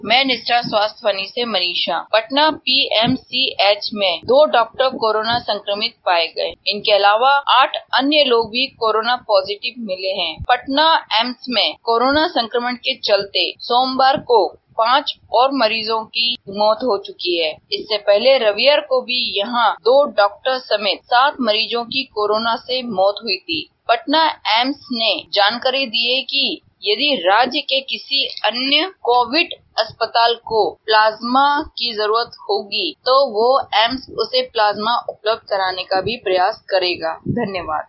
मैं निष्ठा स्वास्थ्य वाणी से मनीषा। पटना पीएमसीएच में 2 डॉक्टर कोरोना संक्रमित पाए गए। इनके अलावा 8 अन्य लोग भी कोरोना पॉजिटिव मिले हैं। पटना एम्स में कोरोना संक्रमण के चलते सोमवार को 5 और मरीजों की मौत हो चुकी है। इससे पहले रविवार को भी यहां 2 डॉक्टर समेत 7 मरीजों की कोरोना से मौत हुई थी। पटना एम्स ने जानकारी दी है कि यदि राज्य के किसी अन्य कोविड अस्पताल को प्लाज्मा की जरूरत होगी तो वो एम्स उसे प्लाज्मा उपलब्ध कराने का भी प्रयास करेगा। धन्यवाद।